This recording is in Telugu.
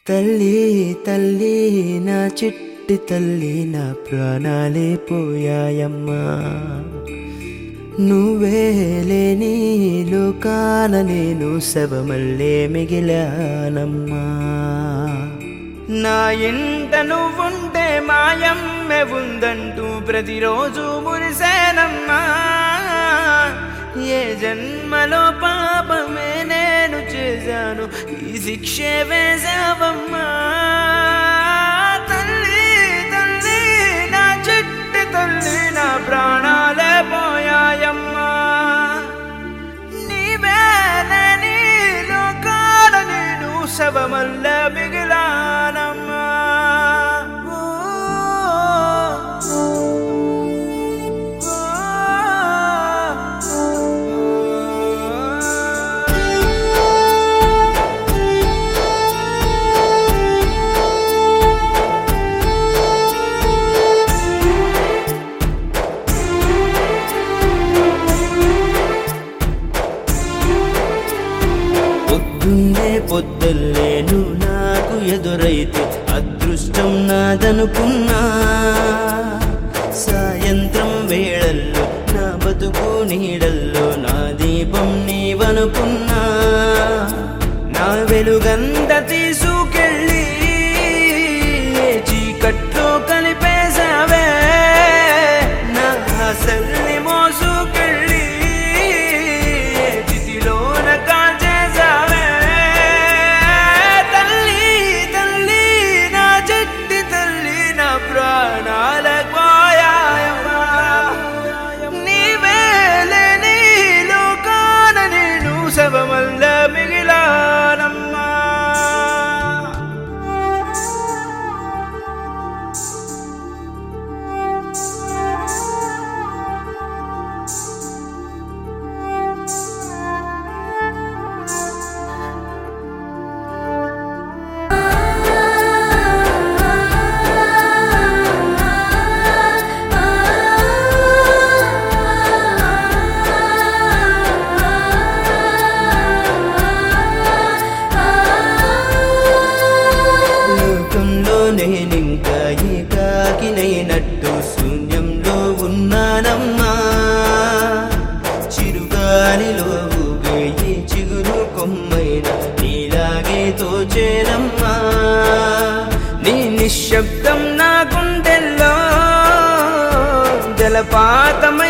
తల్లి తల్లి నా చిట్టి తల్లి నా ప్రాణాలే పోయాయమ్మా నువ్వే లేని లోకాన నేను శవమల్లే మిగిలానమ్మా నా ఇంట నువ్వుంటే మాయమ్మె ఉందంటూ ప్రతిరోజు మురిసేనమ్మా ఏ జన్మలో పాపమే నేను చేశాను ఈ శిక్షే వేశావమ్మా తల్లి తల్లి నా చిట్టి తల్లి నా ప్రాణాలే పోయాయమ్మా నీవే లేని లోకాల నేను శవమల్ల మిగిలానమ్మా పొద్దుల్లేను నాకు ఎదురైతే అదృష్టం నాదనుకున్నా సాయంత్రం వేళల్లో నా బతుకు నీడల్లో నా దీపం నీవనుకున్నా నా వెలుగంత తీసుకెళ్ళి చీకట్లో కలిపేశావే నా ఆశల్ని మోసుకెళ్ళి చితిలోన కాల్చేశావే శవమల్ల మిగిలానమ్మా నేనింకా ఏకాకినైనట్టు శూన్యంలో ఉన్నానమ్మా చిరుగాలిలో ఊగే ఈ చిగురు కొమ్మైన నీలాగే తోచేనమ్మా నీ నిశ్శబ్దం నా గుండెల్లో జలపాతమై